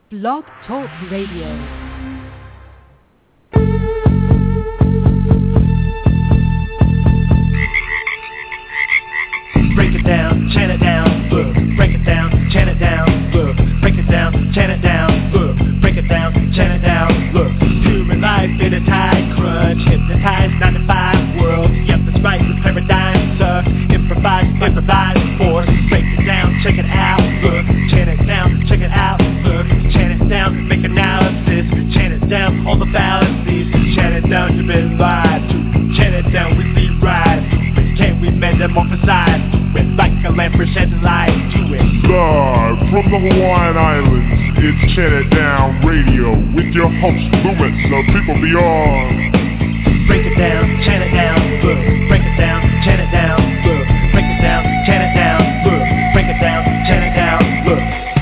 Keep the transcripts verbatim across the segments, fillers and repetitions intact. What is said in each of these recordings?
Blog Talk Radio. Break it down, chant it down, look. Break it down, chant it down, look. Break it down, chant it down, look. Break it down, chant it down, look. Human life in a tight crunch, hypnotized, nine to five world. Yep, that's right, the paradigm suck. Improvise, improvise, force. Break it down, check it out, look. Chant it down, check it out, look. Chant it down, make analysis. Chant it down, all the fallacies. Chant it down, you've been lied to. Chant it down, we see rise. Can we metamorphosize? Like a lamp shedding light to it. Live from the Hawaiian Islands, it's Chant It Down Radio with your host Loomis of People Beyond. Break it down, chant it down, look. Break it down, chant it down, look. Break it down, chant it down, look. Break it down, chant it down, look.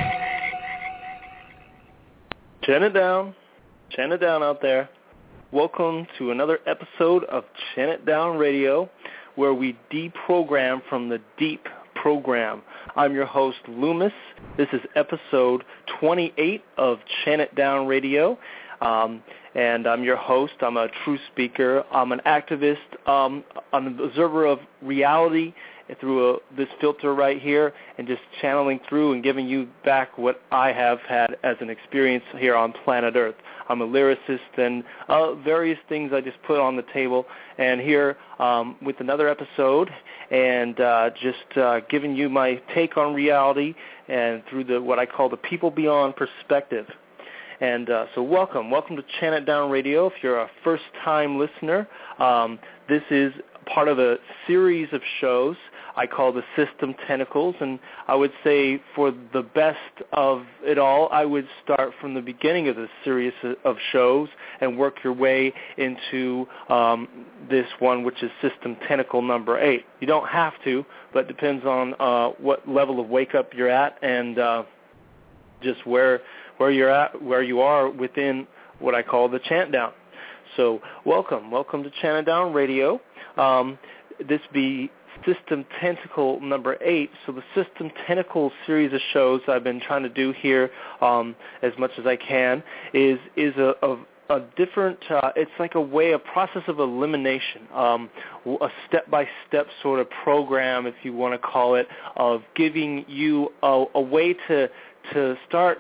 Chant it down, chant it down out there. Welcome to another episode of Chant It Down Radio, where we deprogram from the deep program. I'm your host, Loomis. This is episode twenty-eight of Chant It Down Radio, um, and I'm your host. I'm a true speaker. I'm an activist, um, an observer of reality through a, this filter right here, and just channeling through and giving you back what I have had as an experience here on planet Earth. I'm a lyricist and uh, various things I just put on the table, and here um, with another episode, and uh, just uh, giving you my take on reality and through the what I call the People Beyond perspective. And uh, so welcome. Welcome to Chant It Down Radio. If you're a first-time listener, um, this is part of a series of shows I call the System Tentacles, and I would say for the best of it all, I would start from the beginning of this series of shows and work your way into um, this one, which is System Tentacle number eight. You don't have to, but it depends on uh, what level of wake-up you're at and uh, just where where you're at, where you are within what I call the chant down. So welcome, welcome to Chant It Down Radio. Um, this be System Tentacle number eight. So the System Tentacle series of shows I've been trying to do here um, as much as I can is is a, a, a different, uh, it's like a way, a process of elimination, um, a step-by-step sort of program, if you want to call it, of giving you a, a way to to start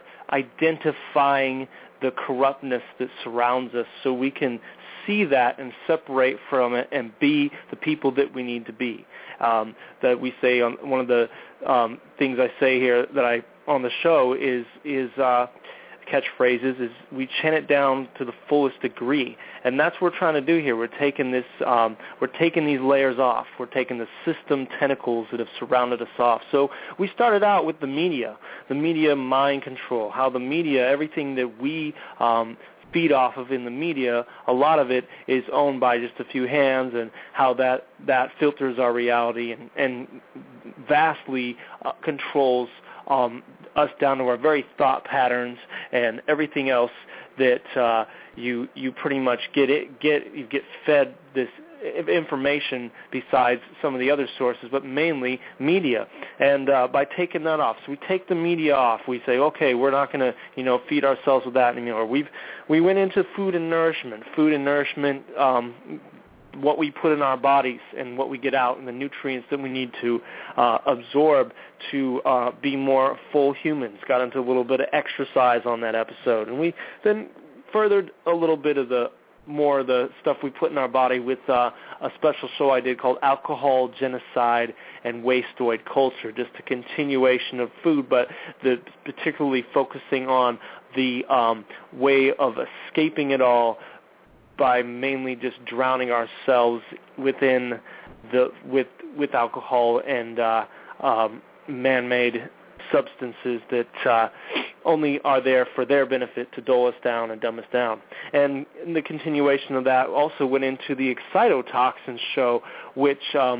identifying the corruptness that surrounds us so we can see that and separate from it and be the people that we need to be. Um, that we say on one of the um, things I say here that I on the show is is uh, catchphrases is we chant it down to the fullest degree, and that's what we're trying to do here. We're taking this, um, we're taking these layers off. We're taking the system tentacles that have surrounded us off. So we started out with the media, the media mind control, how the media, everything that we um, feed off of in the media, a lot of it is owned by just a few hands, and how that, that filters our reality and, and vastly uh, controls um, us down to our very thought patterns and everything else that uh, you you pretty much get it get you get fed this information besides some of the other sources, but mainly media. And uh, by taking that off, so we take the media off. We say, okay, we're not going to, you know, feed ourselves with that anymore. We've we went into food and nourishment. Food and nourishment, um, what we put in our bodies and what we get out, and the nutrients that we need to uh, absorb to uh, be more full humans. Got into a little bit of exercise on that episode, and we then furthered a little bit of the more of the stuff we put in our body with uh, a special show I did called Alcohol, Genocide, and Wasteoid Culture, just a continuation of food, but the, particularly focusing on the um, way of escaping it all by mainly just drowning ourselves within the with with alcohol and uh, um, man-made substances that uh, only are there for their benefit to dull us down and dumb us down. And in the continuation of that also went into the excitotoxin show, which um,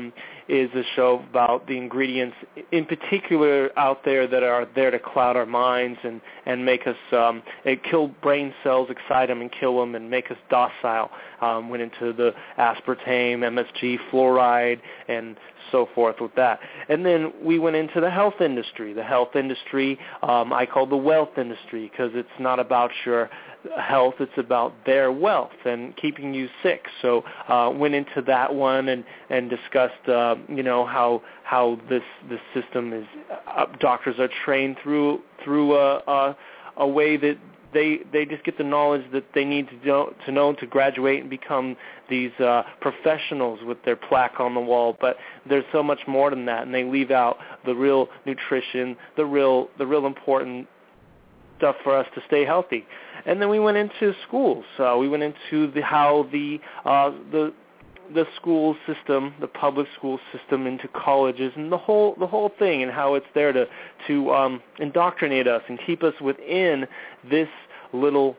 is a show about the ingredients, in particular out there that are there to cloud our minds and, and make us um, kill brain cells, excite them and kill them, and make us docile. Um, went into the aspartame, M S G, fluoride, and so forth with that. And then we went into the health industry. The health industry um, I call the wealth industry, because it's not about your health, it's about their wealth and keeping you sick. So uh, went into that one and, and discussed, uh, you know, how how this this system is, uh, doctors are trained through through a, a, a way that They, they just get the knowledge that they need to know, to know to graduate and become these uh, professionals with their plaque on the wall. But there's so much more than that, and they leave out the real nutrition, the real the real important stuff for us to stay healthy. And then we went into schools. Uh, we went into the, how the uh, the the school system, the public school system, into colleges, and the whole the whole thing, and how it's there to to um, indoctrinate us and keep us within this little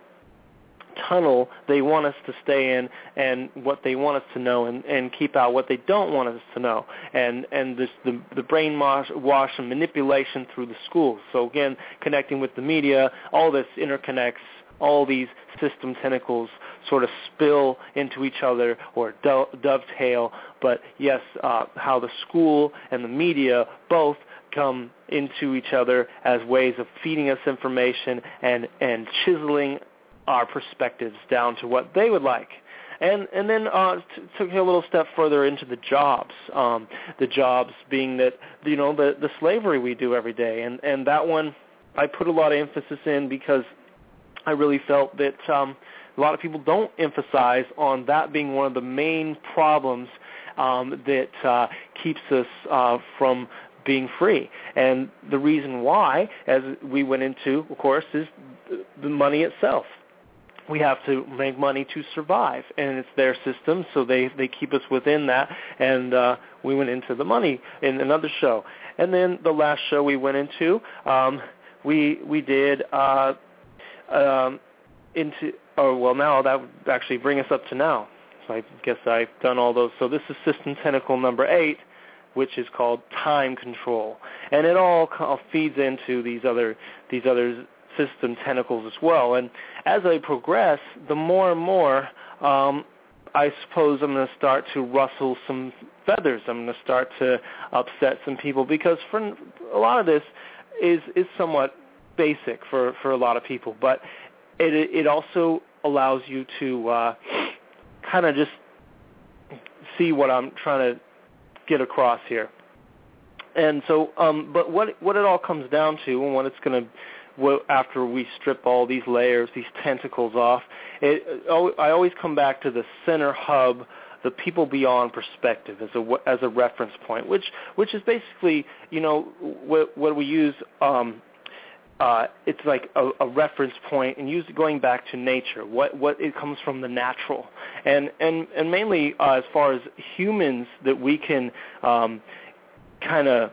tunnel they want us to stay in, and what they want us to know, and, and keep out what they don't want us to know, and and this the the brainwash wash and manipulation through the schools. So again, connecting with the media, all this interconnects. All these system tentacles sort of spill into each other or do- dovetail. But yes, uh, how the school and the media both come into each other as ways of feeding us information and, and chiseling our perspectives down to what they would like. And and then uh, t- took a little step further into the jobs, um, the jobs being that, you know, the, the slavery we do every day. And, and that one I put a lot of emphasis in because I really felt that um, a lot of people don't emphasize on that being one of the main problems um, that uh, keeps us uh, from being free. And the reason why, as we went into, of course, is the money itself. We have to make money to survive, and it's their system, so they, they keep us within that, and uh, we went into the money in another show. And then the last show we went into, um, we we did... Uh, Um, into, oh, well, now that would actually bring us up to now. So I guess I've done all those. So this is system tentacle number eight, which is called time control. And it all kind of feeds into these other these other system tentacles as well. And as I progress, the more and more, um, I suppose I'm going to start to rustle some feathers. I'm going to start to upset some people, because for a lot of this is is somewhat basic for, for a lot of people, but it it also allows you to uh, kind of just see what I'm trying to get across here. And so, um, but what what it all comes down to, and what it's going to, what, after we strip all these layers, these tentacles off, it, I always come back to the center hub, the people beyond perspective, as a as a reference point, which which is basically, you know, what what we use. Um, Uh, it's like a, a reference point, and use going back to nature. What what it comes from the natural, and and and mainly uh, as far as humans that we can um, kind of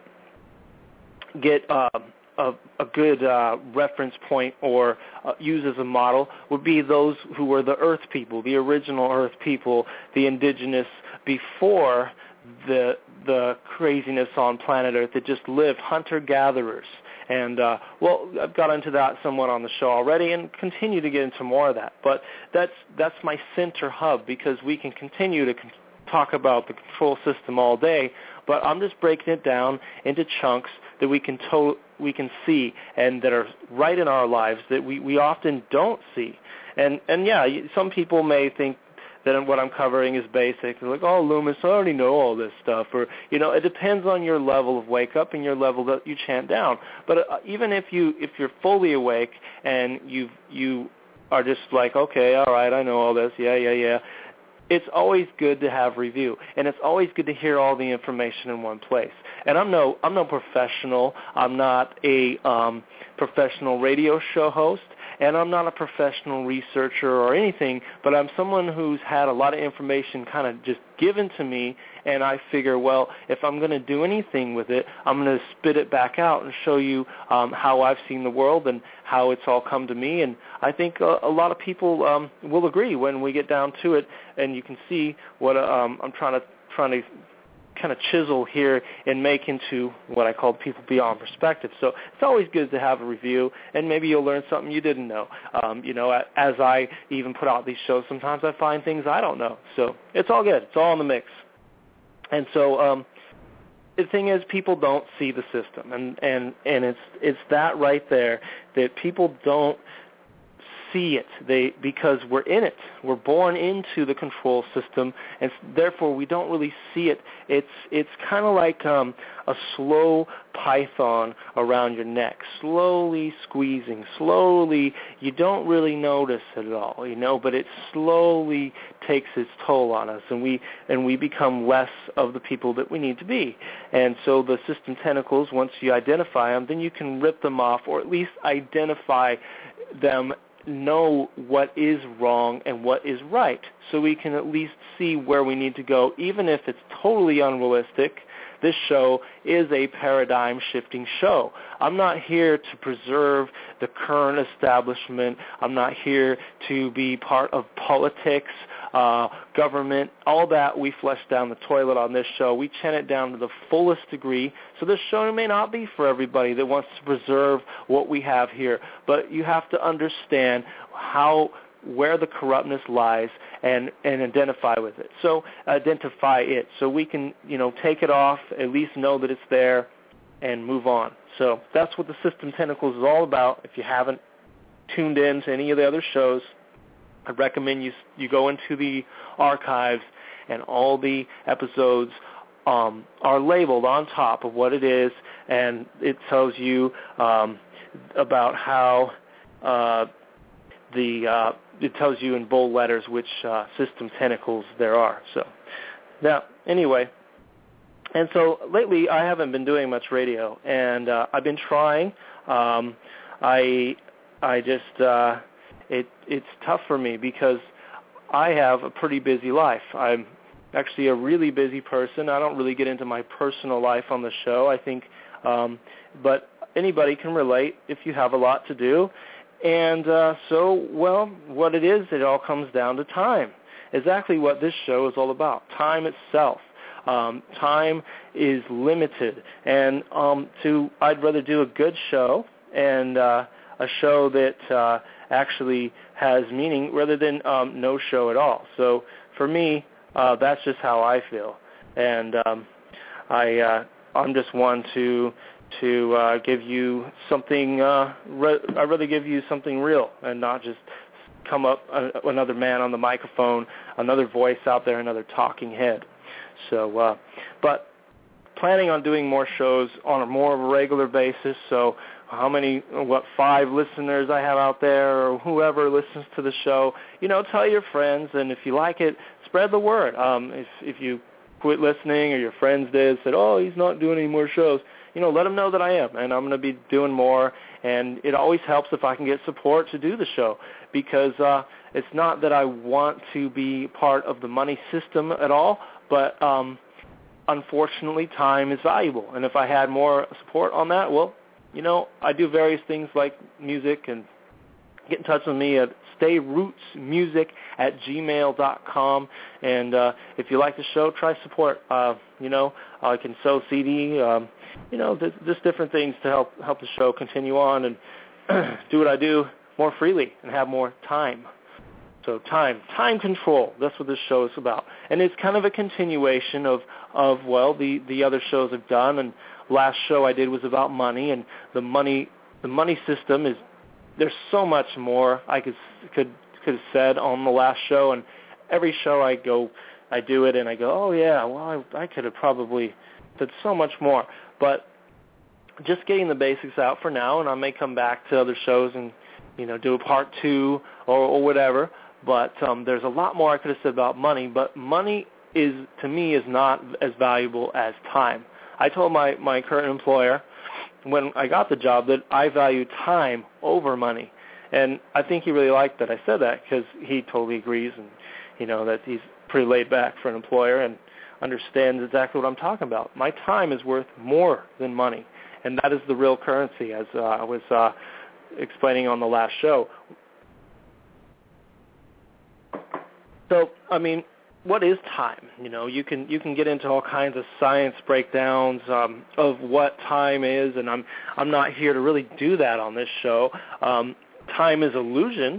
get uh, a, a good uh, reference point or uh, use as a model would be those who were the Earth people, the original Earth people, the indigenous before the the craziness on planet Earth that just lived, hunter-gatherers. And, uh, well, I've got into that somewhat on the show already and continue to get into more of that. But that's that's my center hub, because we can continue to con- talk about the control system all day, but I'm just breaking it down into chunks that we can to- we can see and that are right in our lives that we, we often don't see. And, and yeah, some people may think that what I'm covering is basic. They're like, oh, Loomis, I already know all this stuff. Or, you know, it depends on your level of wake up and your level that you chant down. But uh, even if you if you're fully awake and you you are just like, okay, all right, I know all this, yeah, yeah, yeah. It's always good to have review, and it's always good to hear all the information in one place. And I'm no I'm no professional. I'm not a um, professional radio show host. And I'm not a professional researcher or anything, but I'm someone who's had a lot of information kind of just given to me, and I figure, well, if I'm going to do anything with it, I'm going to spit it back out and show you um, how I've seen the world and how it's all come to me. And I think a, a lot of people um, will agree when we get down to it, and you can see what uh, um, I'm trying to trying to kind of chisel here and make into what I call People Beyond Perspective. So it's always good to have a review, and maybe you'll learn something you didn't know. Um, you know, as I even put out these shows, sometimes I find things I don't know. So it's all good. It's all in the mix. And so um, the thing is, people don't see the system, and, and, and it's it's that right there that people don't see it they because we're in it. We're born into the control system, and therefore we don't really see it. It's it's kind of like um, a slow python around your neck, slowly squeezing, slowly. You don't really notice it at all, you know, but it slowly takes its toll on us, and we and we become less of the people that we need to be. And so the system tentacles, once you identify them, then you can rip them off, or at least identify them, know what is wrong and what is right, so we can at least see where we need to go, even if it's totally unrealistic. This show is a paradigm-shifting show. I'm not here to preserve the current establishment. I'm not here to be part of politics, uh, government, all that we flush down the toilet on this show. We chant it down to the fullest degree. So this show may not be for everybody that wants to preserve what we have here, but you have to understand how where the corruptness lies and, and identify with it. So identify it so we can, you know, take it off, at least know that it's there, and move on. So that's what the System Tentacles is all about. If you haven't tuned in to any of the other shows, I recommend you you go into the archives, and all the episodes um, are labeled on top of what it is, and it tells you um, about how uh, the uh, it tells you in bold letters which uh, system tentacles there are. So now, anyway, and so lately I haven't been doing much radio, and uh, I've been trying. Um, I I just uh, it it's tough for me because I have a pretty busy life. I'm actually a really busy person. I don't really get into my personal life on the show, I think, um, but anybody can relate if you have a lot to do. And uh, so, well, what it is, it all comes down to time. Exactly what this show is all about, time itself. Um, time is limited, and um, to I'd rather do a good show and uh, a show that uh, actually has meaning rather than um, no show at all. So for me, uh, that's just how I feel, and um, I uh, I'm just one to. to uh, give you something, uh, re- I'd rather give you something real and not just come up uh, another man on the microphone, another voice out there, another talking head. So, uh, but planning on doing more shows on a more of a regular basis, so how many, what, five listeners I have out there or whoever listens to the show, you know, tell your friends, and if you like it, spread the word. Um, if, if you quit listening or your friends did, said, oh, he's not doing any more shows, you know, let them know that I am, and I'm going to be doing more, and it always helps if I can get support to do the show, because uh, it's not that I want to be part of the money system at all, but um, unfortunately time is valuable, and if I had more support on that, well, you know, I do various things like music, and get in touch with me at stayrootsmusic at gmail dot com, and uh, if you like the show, try support. Uh, you know, I can sell C D, um, you know, th- just different things to help help the show continue on and do what I do more freely and have more time. So time, time control, that's what this show is about. And it's kind of a continuation of, of well, the, the other shows I've done, and last show I did was about money, and the money the money system is, there's so much more I could could could have said on the last show, and every show I go, I do it, and I go, oh yeah, well I, I could have probably said so much more, but just getting the basics out for now, and I may come back to other shows and, you know, do a part two or, or whatever. But um, there's a lot more I could have said about money, but money is, to me, is not as valuable as time. I told my, my current employer when I got the job that I value time over money, and I think he really liked that I said that, because he totally agrees, and, you know, that he's pretty laid back for an employer and understands exactly what I'm talking about. My time is worth more than money, and that is the real currency, as uh, I was uh, explaining on the last show. So, I mean, what is time? You know, you can you can get into all kinds of science breakdowns um, of what time is, and I'm I'm not here to really do that on this show. Um, time is illusion,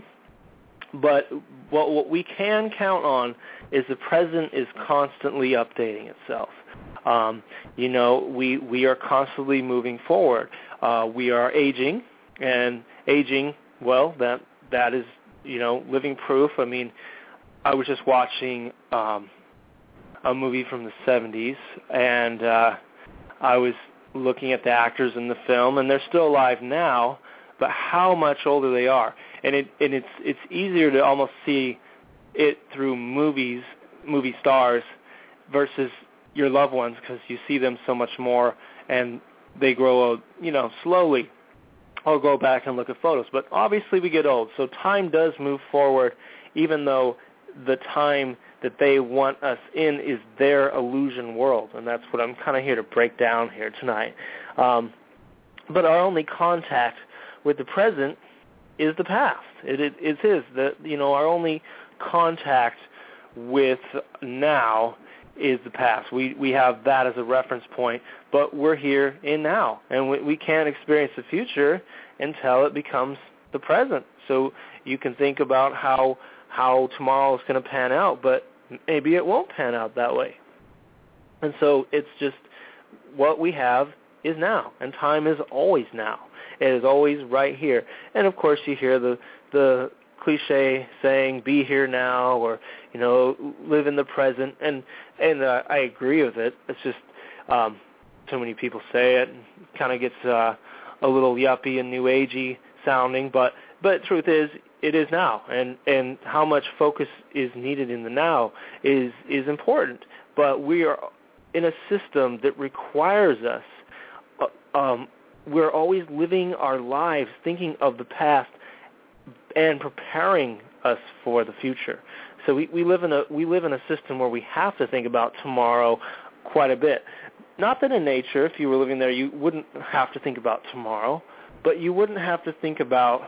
but what what we can count on is the present is constantly updating itself. Um, you know, we we are constantly moving forward. Uh, we are aging, and aging, well, that that is, you know, living proof. I mean, I was just watching um, a movie from the seventies, and uh, I was looking at the actors in the film, and they're still alive now, but how much older they are. And it and it's it's easier to almost see it through movies, movie stars, versus your loved ones, because you see them so much more, and they grow, you know, slowly. I'll go back and look at photos. But obviously we get old, so time does move forward, even though the time that they want us in is their illusion world, and that's what I'm kind of here to break down here tonight. Um, but our only contact with the present is the past. It, it, it is the you know our only contact with now is the past. We we have that as a reference point, but we're here in now, and we, we can't experience the future until it becomes the present. So you can think about how how tomorrow is going to pan out, but maybe it won't pan out that way. And so it's just what we have is now, and time is always now. It is always right here. And of course, you hear the the cliche saying, "Be here now," or you know, live in the present. And and uh, I agree with it. It's just um, so many people say it, and it kind of gets uh, a little yuppie and new agey sounding. But but the truth is, it is now, and and how much focus is needed in the now is is important. But we are in a system that requires us. Uh, um, we're always living our lives thinking of the past and preparing us for the future. So we, we live in a we live in a system where we have to think about tomorrow quite a bit. Not that in nature, if you were living there, you wouldn't have to think about tomorrow, but you wouldn't have to think about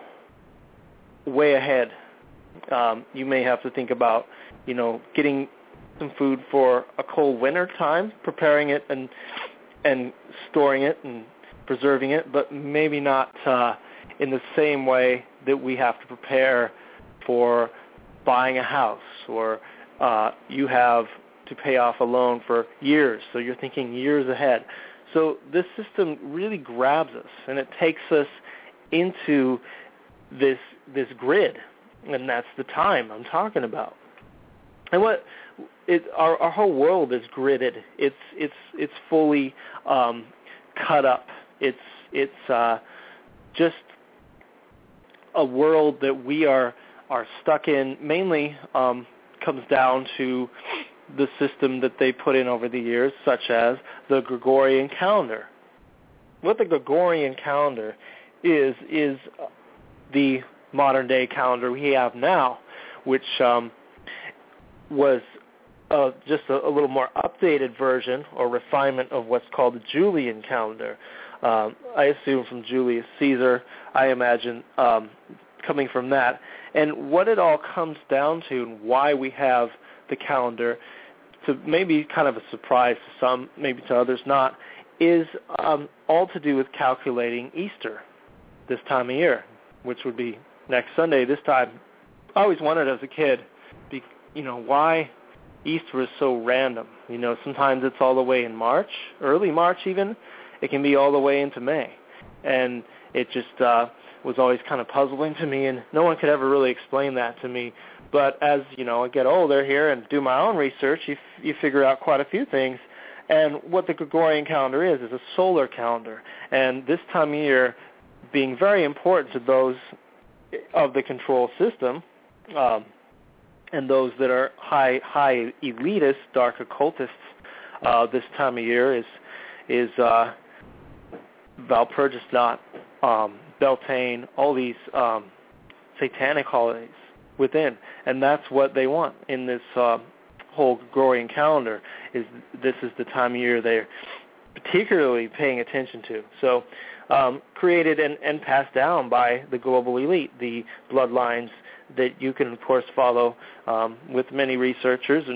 way ahead. Um, you may have to think about, you know, getting some food for a cold winter time, preparing it and and storing it and preserving it, but maybe not uh, in the same way that we have to prepare for buying a house, or uh, you have to pay off a loan for years, so you're thinking years ahead. So this system really grabs us, and it takes us into this this grid, and that's the time I'm talking about. And what it, our, our whole world is gridded. It's it's it's fully um, cut up. It's it's uh, just a world that we are are stuck in. Mainly um, comes down to the system that they put in over the years, such as the Gregorian calendar. What the Gregorian calendar is is the modern day calendar we have now, which um, was uh, just a, a little more updated version or refinement of what's called the Julian calendar. Um, I assume from Julius Caesar, I imagine, um, coming from that. And what it all comes down to, and why we have the calendar, to maybe kind of a surprise to some, maybe to others not, is um, all to do with calculating Easter this time of year, which would be next Sunday this time. I always wondered as a kid, be, you know, why Easter is so random. You know, sometimes it's all the way in March, early March even. It can be all the way into May. And it just uh, was always kind of puzzling to me, and no one could ever really explain that to me. But as, you know, I get older here and do my own research, you, f- you figure out quite a few things. And what the Gregorian calendar is, is a solar calendar. And this time of year, being very important to those of the control system, um, and those that are high high elitists, dark occultists, uh, this time of year is is uh, Walpurgisnacht, um, Beltane, all these um, satanic holidays within, and that's what they want in this uh, whole Gregorian calendar. Is this is the time of year they're particularly paying attention to. So um, created and, and passed down by the global elite, the bloodlines that you can, of course, follow um, with many researchers and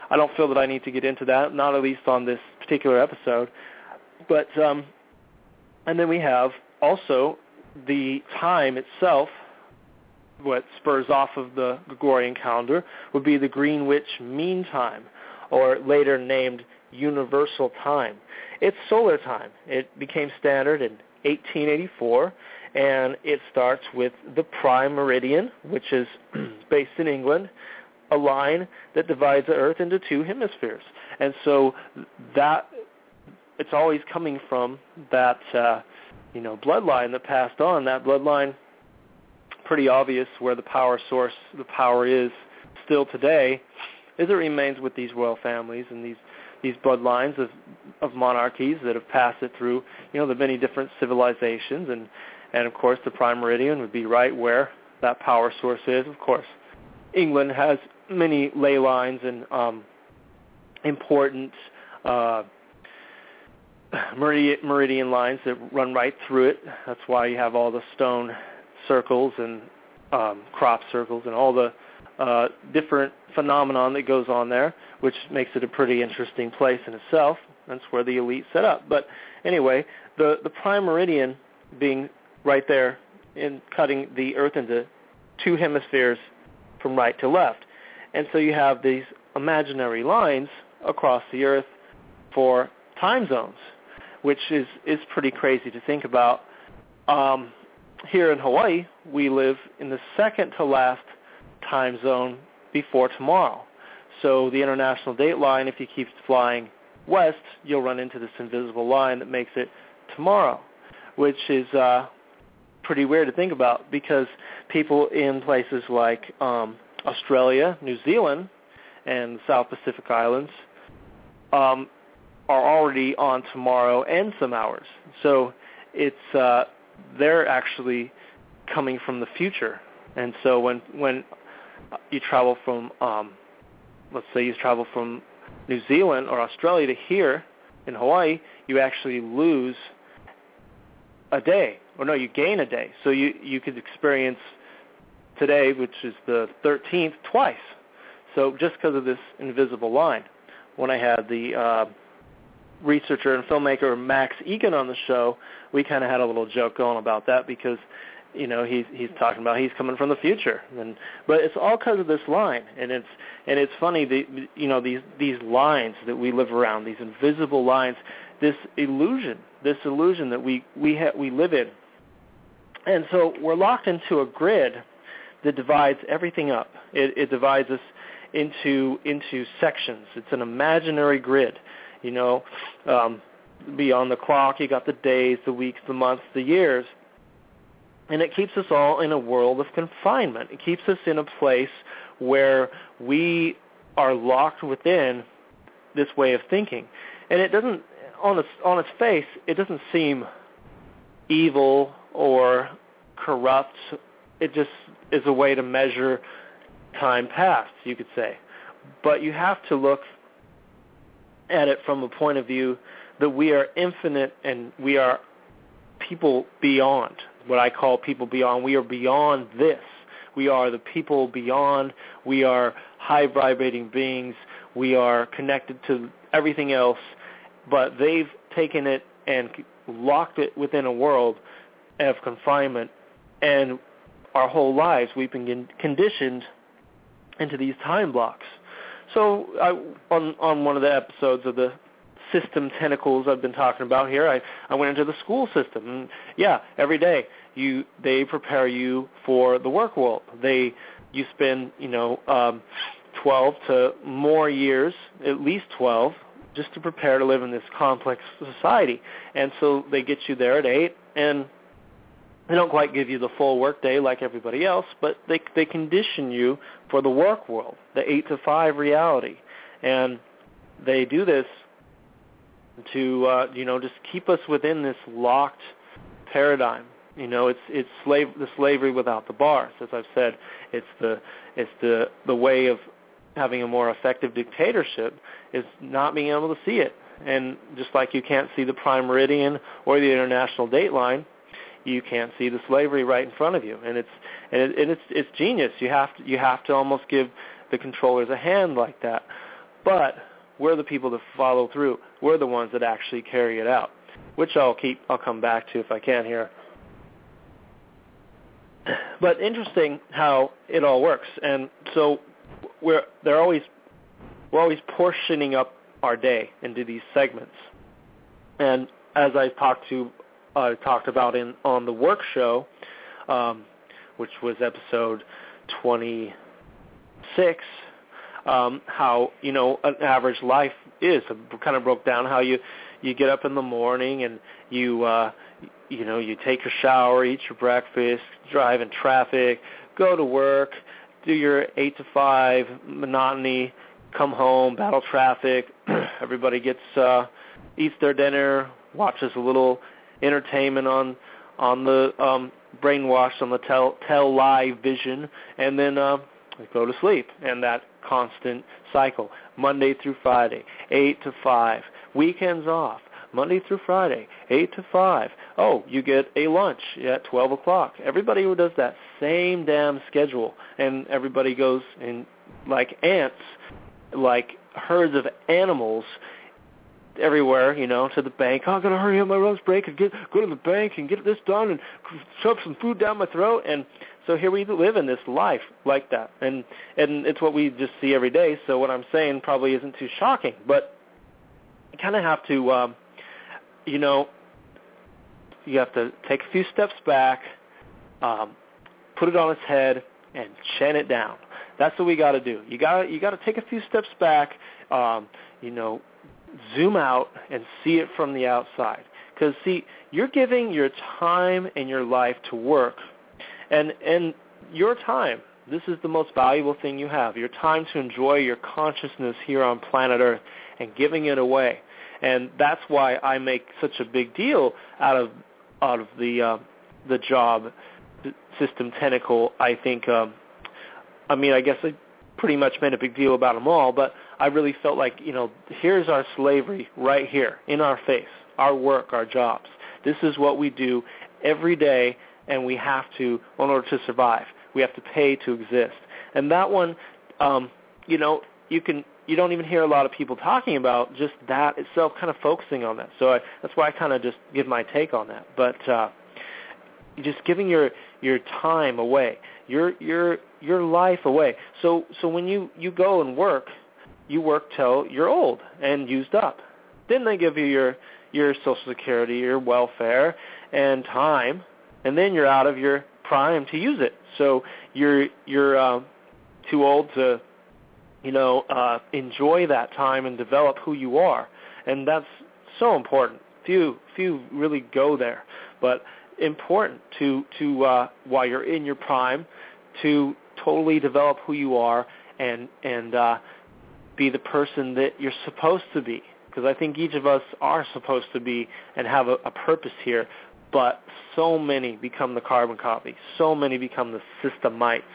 I don't feel that I need to get into that, not at least on this particular episode. But um, and then we have also the time itself. What spurs off of the Gregorian calendar would be the Greenwich Mean Time, or later named Universal Time. It's solar time. It became standard in eighteen eighty-four, and it starts with the prime meridian, which is based in England, a line that divides the Earth into two hemispheres. And so that it's always coming from that uh, you know bloodline that passed on. That bloodline, pretty obvious where the power source, the power is still today, is it remains with these royal families and these these bloodlines of, of monarchies that have passed it through, you know, the many different civilizations. And, and, of course, the prime meridian would be right where that power source is. Of course, England has many ley lines and um, important uh, meridian, meridian lines that run right through it. That's why you have all the stone circles and um, crop circles and all the uh, different phenomenon that goes on there, which makes it a pretty interesting place in itself. That's where the elite set up. But anyway, the, the prime meridian being right there in cutting the Earth into two hemispheres from right to left. And so you have these imaginary lines across the Earth for time zones, which is, is pretty crazy to think about. Um, here in Hawaii, we live in the second to last time zone before tomorrow. So the international date line, if you keep flying west, you'll run into this invisible line that makes it tomorrow, which is uh, pretty weird to think about because people in places like um, Australia, New Zealand, and the South Pacific Islands um, are already on tomorrow and some hours. So it's uh, they're actually coming from the future. And so when when you travel from, um, let's say you travel from New Zealand or Australia to here in Hawaii, you actually lose a day. Or no, you gain a day. So you, you could experience today, which is the thirteenth, twice. So just because of this invisible line. When I had the uh, researcher and filmmaker Max Egan on the show, we kind of had a little joke going about that because, you know, he's he's talking about he's coming from the future, and but it's all because of this line, and it's and it's funny that, you know, these these lines that we live around, these invisible lines, this illusion, this illusion that we we ha- we live in, and so we're locked into a grid that divides everything up. It, it divides us into into sections. It's an imaginary grid, you know. Um, beyond the clock, you got the days, the weeks, the months, the years. And it keeps us all in a world of confinement. It keeps us in a place where we are locked within this way of thinking. And it doesn't, on its, on its face, it doesn't seem evil or corrupt. It just is a way to measure time past, you could say. But you have to look at it from a point of view that we are infinite and we are people beyond. What I call people beyond. We are beyond this. We are the people beyond. We are high vibrating beings. We are connected to everything else, but they've taken it and locked it within a world of confinement, and our whole lives we've been conditioned into these time blocks. So I, on, on one of the episodes of the system tentacles I've been talking about here, I, I went into the school system. And yeah, every day you they prepare you for the work world. They you spend, you know, um, twelve to more years, at least twelve, just to prepare to live in this complex society. And so they get you there at eight, and they don't quite give you the full work day like everybody else, but they they condition you for the work world, the eight to five reality. And they do this to, uh, you know, just keep us within this locked paradigm. You know, it's it's slave the slavery without the bars. As I've said, it's the it's the the way of having a more effective dictatorship is not being able to see it. And just like you can't see the prime meridian or the international date line, you can't see the slavery right in front of you. And it's and, it, and it's it's genius. You have to you have to almost give the controllers a hand like that. but we're the people that follow through. We're the ones that actually carry it out, which I'll keep. I'll come back to if I can here. But interesting how it all works, and so we're they're always we're always portioning up our day into these segments. And as I talked to uh, talked about in on the work show, um, which was episode twenty-six, um, how you know an average life is. I kind of broke down how you you get up in the morning and you. Uh, You know, you take your shower, eat your breakfast, drive in traffic, go to work, do your eight to five monotony, come home, battle traffic. Everybody gets uh, eats their dinner, watches a little entertainment on on the um, brainwashed on the tel, tel live vision, and then uh, go to sleep. And that constant cycle, Monday through Friday, eight to five, weekends off. Monday through Friday, eight to five. Oh, you get a lunch at twelve o'clock. Everybody who does that same damn schedule, and everybody goes in like ants, like herds of animals everywhere, you know, to the bank. Oh, I'm going to hurry up my lunch break and get go to the bank and get this done and shove some food down my throat. And so here we live in this life like that. And, and it's what we just see every day. So what I'm saying probably isn't too shocking. But you kind of have to... Um, You know, you have to take a few steps back, um, put it on its head, and chant it down. That's what we got to do. You got you got to take a few steps back, um, you know, zoom out and see it from the outside. Because see, you're giving your time and your life to work, and and your time. This is the most valuable thing you have. Your time to enjoy your consciousness here on planet Earth and giving it away. And that's why I make such a big deal out of out of the uh, the job system tentacle. I think, um, I mean, I guess I pretty much made a big deal about them all, but I really felt like, you know, here's our slavery right here in our face, our work, our jobs. This is what we do every day, and we have to, in order to survive, we have to pay to exist. And that one, um, you know, you can. You don't even hear a lot of people talking about just that itself, kind of focusing on that. So I, that's why I kind of just give my take on that. But uh, just giving your your time away, your your your life away. So so when you, you go and work, you work till you're old and used up. Then they give you your your Social Security, your welfare, and time, and then you're out of your prime to use it. So you're you're uh, too old to. You know, uh, enjoy that time and develop who you are, and that's so important. Few, few really go there, but important to to uh, while you're in your prime, to totally develop who you are and and uh, be the person that you're supposed to be. Because I think each of us are supposed to be and have a, a purpose here, but so many become the carbon copy. So many become the systemites.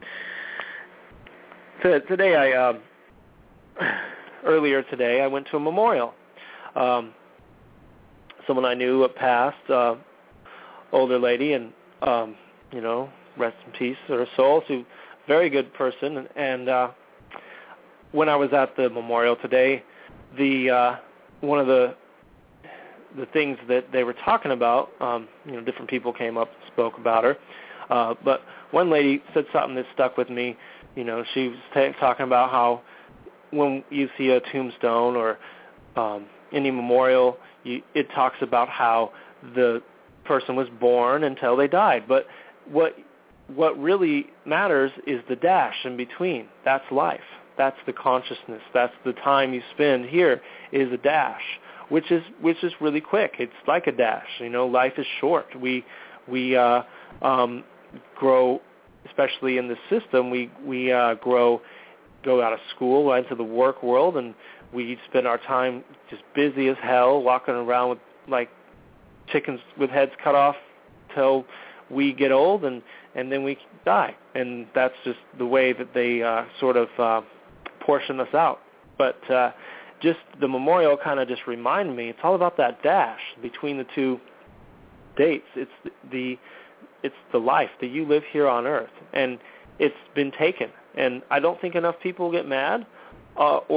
Today, I uh, earlier today, I went to a memorial. Um, someone I knew passed, uh, older lady, and um, you know, rest in peace, her soul. She's a very good person. And, and uh, when I was at the memorial today, the uh, one of the the things that they were talking about, um, you know, different people came up and spoke about her, uh, but one lady said something that stuck with me. You know, she was t- talking about how when you see a tombstone or um, any memorial, you, it talks about how the person was born until they died. But what what really matters is the dash in between. That's life. That's the consciousness. That's the time you spend here is a dash, which is which is really quick. It's like a dash. You know, life is short. We we uh, um, grow. Especially in the system, we we uh, grow, go out of school, into the work world, and we spend our time just busy as hell, walking around with like chickens with heads cut off till we get old, and, and then we die. And that's just the way that they uh, sort of uh, portion us out. But uh, just the memorial kind of just reminded me, it's all about that dash between the two dates. It's the, the It's the life that you live here on Earth, and it's been taken. And I don't think enough people get mad uh, or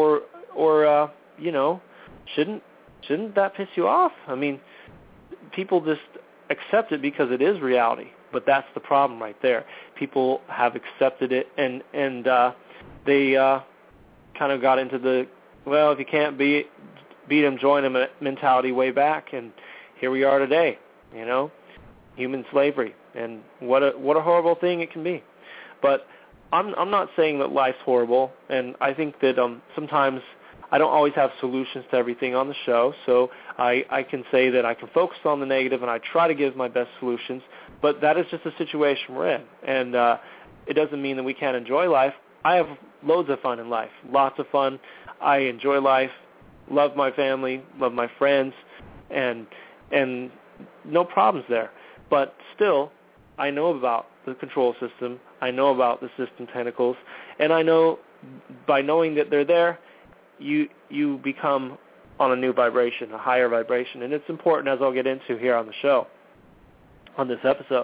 or uh, you know, shouldn't shouldn't that piss you off? I mean, people just accept it because it is reality, but that's the problem right there. People have accepted it, and and uh, they uh, kind of got into the, well, if you can't beat beat them, join them mentality way back, and here we are today. You know, human slavery, and what a what a horrible thing it can be. But I'm I'm not saying that life's horrible, and I think that um, sometimes I don't always have solutions to everything on the show, so I, I can say that I can focus on the negative, and I try to give my best solutions, but that is just the situation we're in, and uh, it doesn't mean that we can't enjoy life. I have loads of fun in life, lots of fun. I enjoy life, love my family, love my friends, and and no problems there. But still, I know about the control system, I know about the system tentacles, and I know by knowing that they're there, you you become on a new vibration, a higher vibration, and it's important, as I'll get into here on the show, on this episode.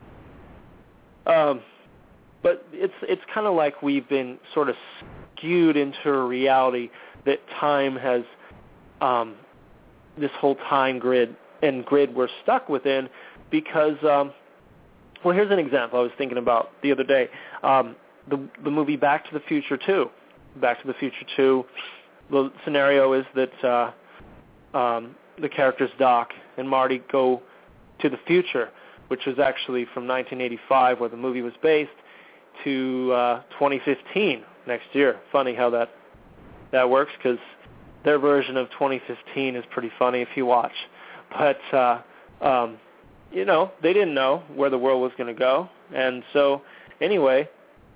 Um, but it's it's kind of like we've been sort of skewed into a reality that time has, um, this whole time grid and grid we're stuck within because, um, well, here's an example I was thinking about the other day. Um, the the movie Back to the Future two. Back to the Future two, the scenario is that uh, um, the characters Doc and Marty go to the future, which was actually from nineteen eighty-five, where the movie was based, to uh, twenty fifteen, next year. Funny how that that works, because their version of twenty fifteen is pretty funny if you watch. But, uh, um, you know, they didn't know where the world was going to go. And so, anyway,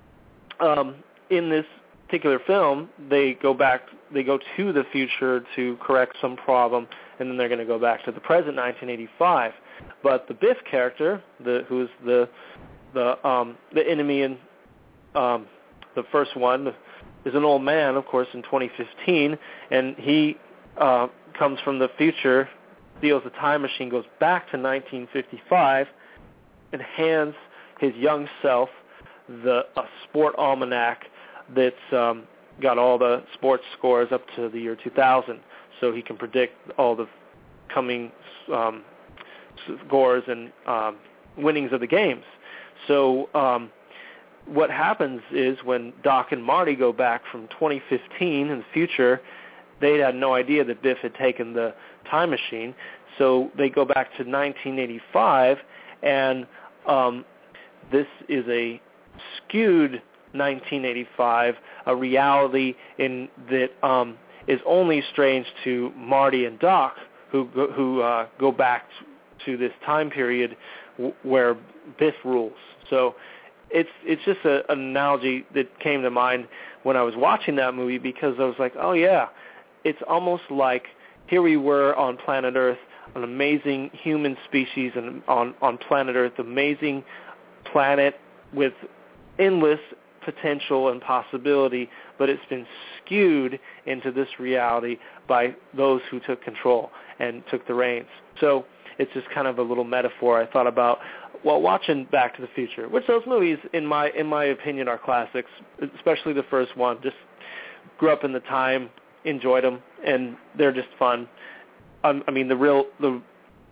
um, in this particular film, they go back, they go to the future to correct some problem, and then they're going to go back to the present, nineteen eighty-five. But the Biff character, the who's the the um, the enemy in um, the first one, is an old man, of course, in twenty fifteen, and he uh, comes from the future, steals a time machine, goes back to nineteen fifty-five, and hands his young self the a sport almanac that's um, got all the sports scores up to the year two thousand, so he can predict all the coming um, scores and um, winnings of the games. So um, what happens is when Doc and Marty go back from twenty fifteen in the future, they had no idea that Biff had taken the time machine, so they go back to nineteen eighty-five, and um, this is a skewed nineteen eighty-five, a reality in that um, is only strange to Marty and Doc, who who uh, go back to this time period w- where Biff rules. So it's it's just a, an analogy that came to mind when I was watching that movie, because I was like, oh yeah, it's almost like here we were on planet Earth, an amazing human species, and on on planet Earth, amazing planet with endless potential and possibility, but it's been skewed into this reality by those who took control and took the reins. So it's just kind of a little metaphor I thought about while watching Back to the Future, which those movies, in my in my opinion, are classics, especially the first one. Just grew up in the time, enjoyed them, and they're just fun. Um, I mean, the real the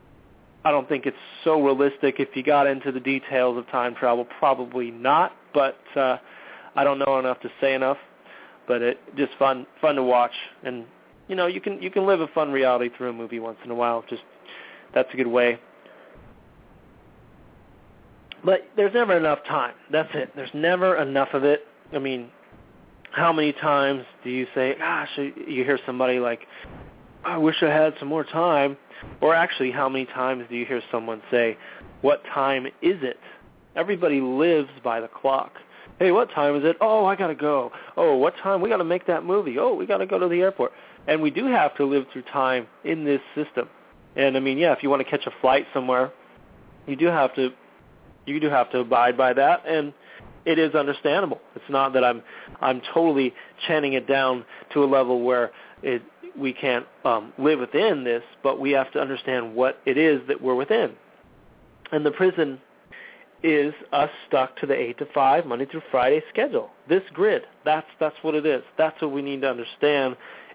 I don't think it's so realistic if you got into the details of time travel. Probably not, but uh, I don't know enough to say enough. But it just fun fun to watch, and you know you can you can live a fun reality through a movie once in a while. Just that's a good way. But there's never enough time. That's it. There's never enough of it. I mean, how many times do you say, gosh, you hear somebody like, I wish I had some more time? Or actually, how many times do you hear someone say, what time is it? Everybody lives by the clock. Hey, what time is it? Oh, I got to go. Oh, what time? We got to make that movie. Oh, we got to go to the airport. And we do have to live through time in this system. And, I mean, yeah, if you want to catch a flight somewhere, you do have to you do have to abide by that, and it is understandable. It's not that I'm I'm totally chanting it down to a level where it we can't um, live within this, but we have to understand what it is that we're within. And the prison is us stuck to the eight to five, Monday through Friday schedule. This grid, that's that's what it is. That's what we need to understand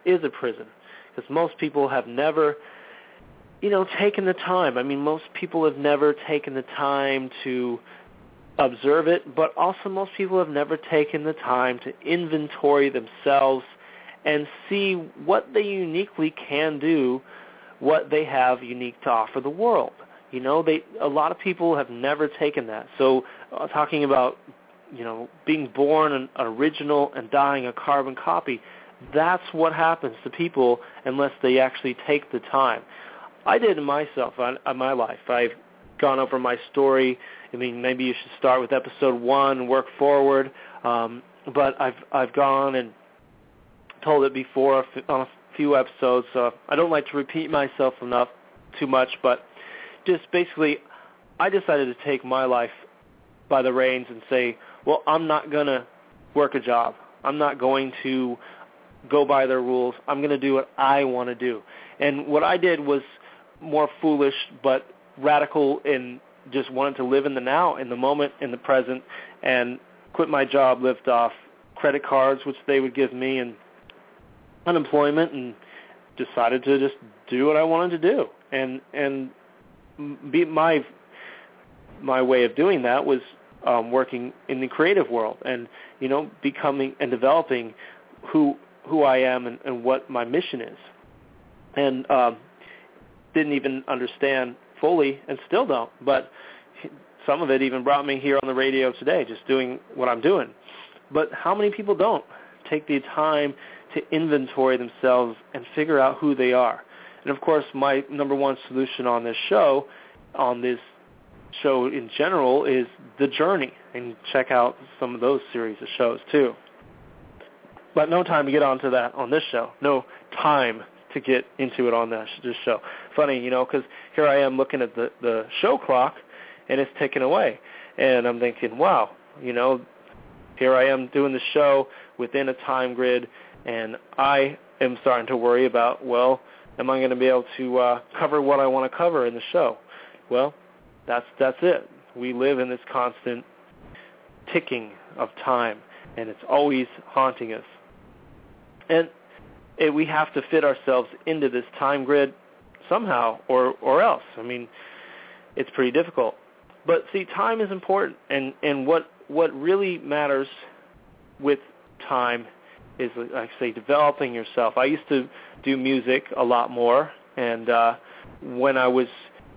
is a prison, because most people have never, you know, taken the time. I mean, most people have never taken the time to observe it, but also most people have never taken the time to inventory themselves and see what they uniquely can do, what they have unique to offer the world. You know, they a lot of people have never taken that. So uh, talking about, you know, being born an original and dying a carbon copy, that's what happens to people unless they actually take the time. I did it myself on, on my life. I've gone over my story. I mean, maybe you should start with episode one, work forward. Um, but I've I've gone and told it before on a few episodes, so I don't like to repeat myself enough too much, but just basically I decided to take my life by the reins and say, well, I'm not going to work a job. I'm not going to go by their rules. I'm going to do what I want to do. And what I did was more foolish but radical, in just wanted to live in the now, in the moment, in the present, and quit my job, lived off credit cards, which they would give me, and unemployment, and decided to just do what I wanted to do. And and be, my my way of doing that was um, working in the creative world, and you know, becoming and developing who who I am and, and what my mission is. And um, didn't even understand fully, and still don't. But some of it even brought me here on the radio today, just doing what I'm doing. But how many people don't take the time to inventory themselves and figure out who they are? And of course, my number one solution on this show, on this show in general, is the journey. And check out some of those series of shows too. But no time to get onto that on this show. No time to get into it on this, this show. Funny, you know, because here I am looking at the, the show clock, and it's ticking away. And I'm thinking, wow, you know, here I am doing the show within a time grid, and I am starting to worry about, well, am I going to be able to uh, cover what I want to cover in the show? Well, that's that's it. We live in this constant ticking of time, and it's always haunting us. And it, we have to fit ourselves into this time grid somehow, or, or else. I mean, it's pretty difficult. But see, time is important, and, and what what really matters with time is, like I say, developing yourself. I used to do music a lot more, and uh, when I was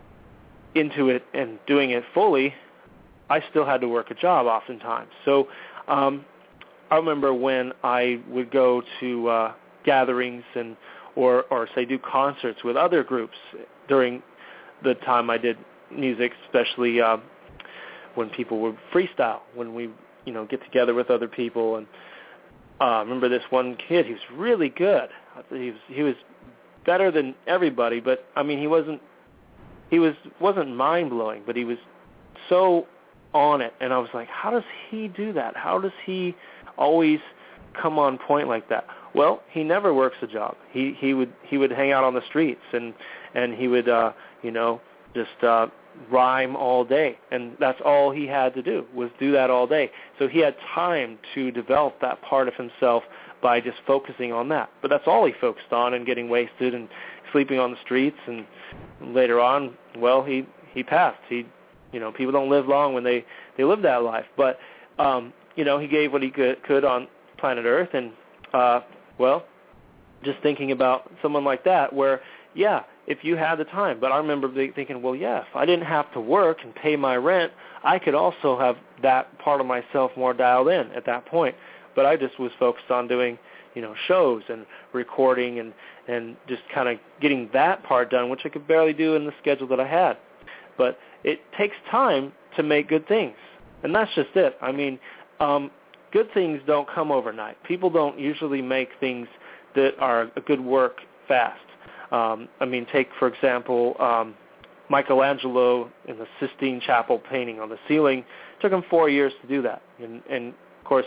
into it and doing it fully, I still had to work a job oftentimes. So um, I remember when I would go to uh, gatherings and or, or, say, do concerts with other groups during the time I did music, especially uh, when people would freestyle, when we, you know, get together with other people. And uh, I remember this one kid, he was really good. He was he was better than everybody, but I mean, he wasn't he was wasn't mind blowing, but he was so on it. And I was like, how does he do that? How does he always come on point like that? Well, he never works a job. He he would he would hang out on the streets, and and he would uh, you know just uh, rhyme all day, and that's all he had to do, was do that all day. So he had time to develop that part of himself by just focusing on that. But that's all he focused on, and getting wasted and sleeping on the streets. And later on, well, he he passed. He you know people don't live long when they they live that life. But um, you know he gave what he could, could on planet Earth, and uh, well, just thinking about someone like that, where yeah, if you had the time. But I remember thinking, well, yeah, if I didn't have to work and pay my rent, I could also have that part of myself more dialed in at that point. But I just was focused on doing, you know, shows and recording and, and just kind of getting that part done, which I could barely do in the schedule that I had. But it takes time to make good things. And that's just it. I mean, um, good things don't come overnight. People don't usually make things that are a good work fast. Um, I mean, take, for example, um, Michelangelo in the Sistine Chapel painting on the ceiling. It took him four years to do that. And, and of course,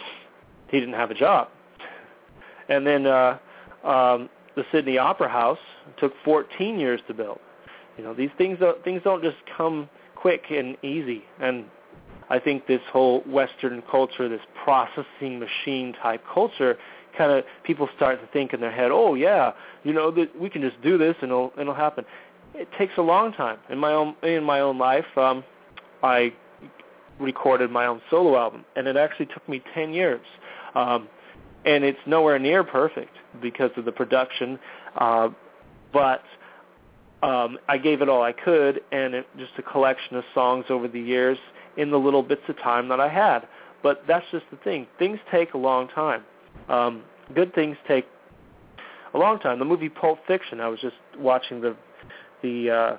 he didn't have a job. And then uh, um, the Sydney Opera House took fourteen years to build. You know, these things don't, things don't just come quick and easy. And I think this whole Western culture, this processing machine type culture, kind of people start to think in their head, oh yeah, you know, that we can just do this and it'll, it'll happen. It takes a long time. In my own in my own life, um, I recorded my own solo album, and it actually took me ten years. Um, and it's nowhere near perfect because of the production, uh, but um, I gave it all I could, and it, just a collection of songs over the years in the little bits of time that I had. But that's just the thing. Things take a long time. Um, good things take a long time. The movie Pulp Fiction, I was just watching the the uh,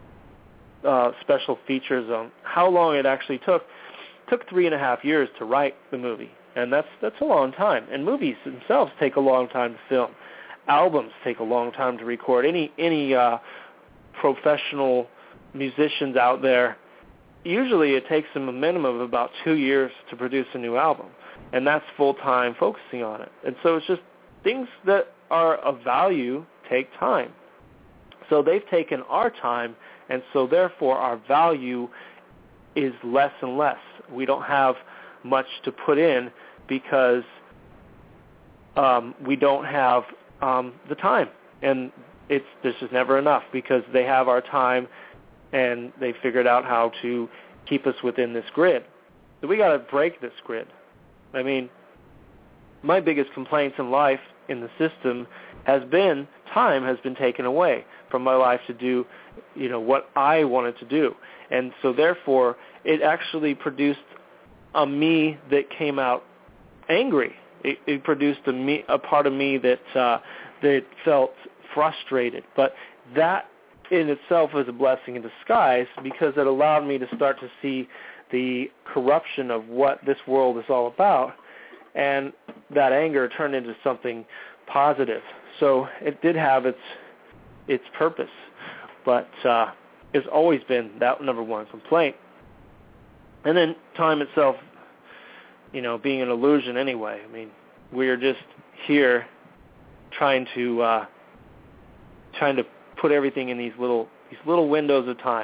uh, special features on how long it actually took. It took three and a half years to write the movie, and that's that's a long time. And movies themselves take a long time to film. Albums take a long time to record. Any any uh, professional musicians out there, usually it takes them a minimum of about two years to produce a new album, and that's full-time focusing on it. And so it's just things that are of value take time. So they've taken our time, and so therefore our value is less and less. We don't have much to put in because um, we don't have um, the time, and it's this is never enough because they have our time, and they figured out how to keep us within this grid. So we got to break this grid. I mean, my biggest complaints in life in the system has been time has been taken away from my life to do, you know, what I wanted to do. And so therefore, it actually produced a me that came out angry. It, it produced a me, a part of me that uh, that felt frustrated. But that in itself is a blessing in disguise because it allowed me to start to see the corruption of what this world is all about, and that anger turned into something positive. So it did have its its purpose, but uh, it's always been that number one complaint. And then time itself, you know, being an illusion anyway. I mean, we're just here trying to uh, trying to put everything in these little these little windows of time.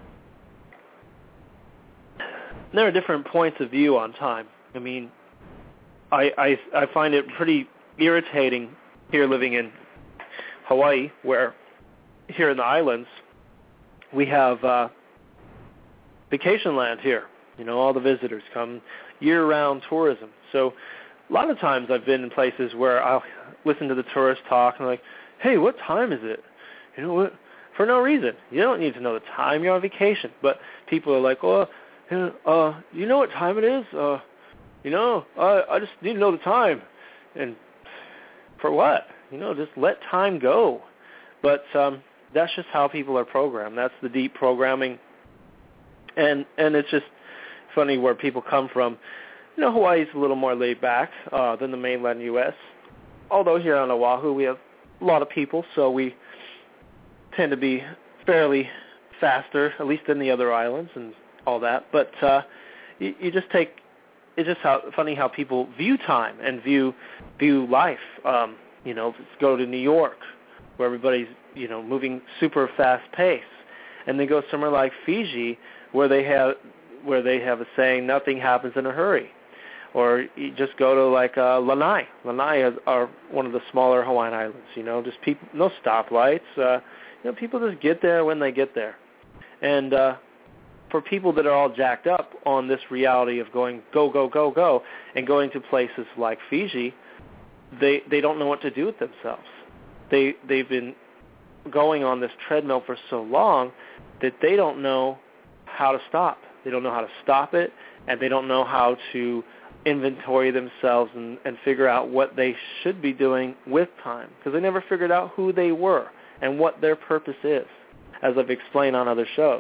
And there are different points of view on time. I mean, I, I, I find it pretty irritating here living in Hawaii, where here in the islands we have uh, vacation land here. You know, all the visitors come, year-round tourism. So a lot of times I've been in places where I'll listen to the tourists talk and I'm like, hey, what time is it? You know what? For no reason. You don't need to know the time. You're on vacation. But people are like, oh, uh, you know what time it is? Uh, you know, uh, I just need to know the time. And for what? You know, just let time go. But um, that's just how people are programmed. That's the deep programming. And and it's just funny where people come from. You know, Hawaii's a little more laid back uh, than the mainland U S Although here on Oahu we have a lot of people, so we tend to be fairly faster, at least than the other islands and all that. But uh, you, you just take, it's just how funny how people view time and view view life. Um, you know, let's go to New York, where everybody's, you know, moving super fast pace, and then go somewhere like Fiji, where they have where they have a saying, nothing happens in a hurry. Or you just go to like uh, Lanai. Lanai is, are one of the smaller Hawaiian islands. You know, just people, no stoplights. Uh, you know, people just get there when they get there. And uh, for people that are all jacked up on this reality of going go go go go and going to places like Fiji, they they don't know what to do with themselves. They they've been going on this treadmill for so long that they don't know how to stop. They don't know how to stop it, and they don't know how to inventory themselves and, and figure out what they should be doing with time, because they never figured out who they were and what their purpose is, as I've explained on other shows.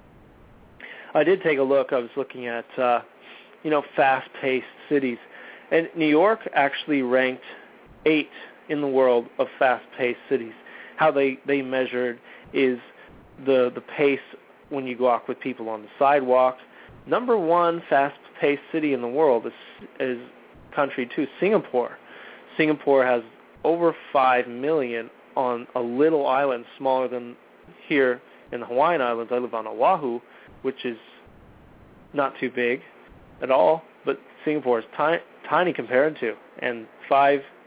I did take a look. I was looking at, uh, you know, fast-paced cities, and New York actually ranked eight in the world of fast-paced cities. How they, they measured is the the pace when you walk with people on the sidewalk. Number one fast-paced city in the world is, is country two, Singapore. Singapore has over five million on a little island smaller than here in the Hawaiian Islands. I live on Oahu, which is not too big at all, but Singapore is tiny, tiny compared to, and five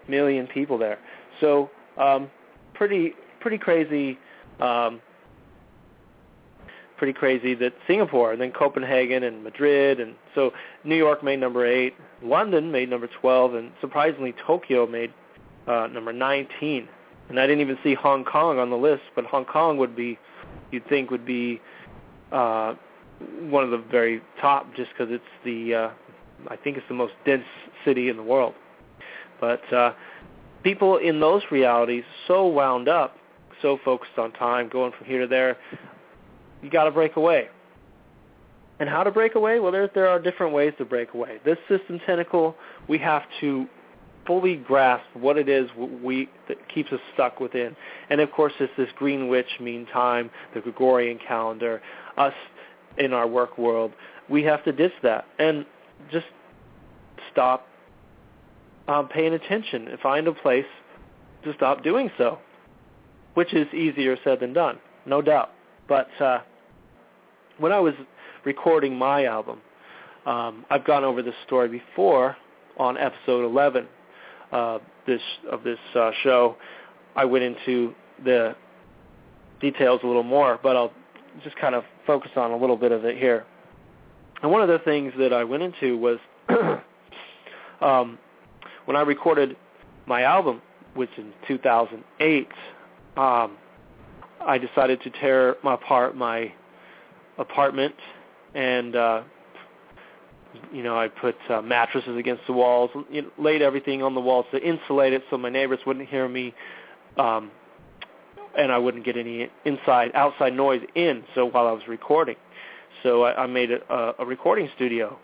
million people there. So um, pretty pretty crazy. Um, pretty crazy that Singapore, and then Copenhagen and Madrid, and so New York made number eight, London made number twelve, and surprisingly Tokyo made uh, number nineteen. And I didn't even see Hong Kong on the list, but Hong Kong would be, you'd think would be uh, one of the very top, just because it's the, uh, I think it's the most dense city in the world. But uh, people in those realities so wound up, so focused on time, going from here to there, you got to break away. And how to break away? Well, there there are different ways to break away. This system tentacle, we have to fully grasp what it is we that keeps us stuck within. And of course, it's this Greenwich Mean Time, the Gregorian calendar, us in our work world. We have to ditch that and just stop um, paying attention and find a place to stop doing so, which is easier said than done, no doubt. But uh, when I was recording my album, um, I've gone over this story before on episode eleven uh, this of this uh, show. I went into the details a little more, but I'll just kind of focus on a little bit of it here. And one of the things that I went into was um, when I recorded my album, which in two thousand eight, um, I decided to tear apart my apartment, and uh, you know, I put uh, mattresses against the walls, you know, laid everything on the walls to insulate it so my neighbors wouldn't hear me, um, and I wouldn't get any inside, outside noise in. So while I was recording, so I, I made a, a recording studio,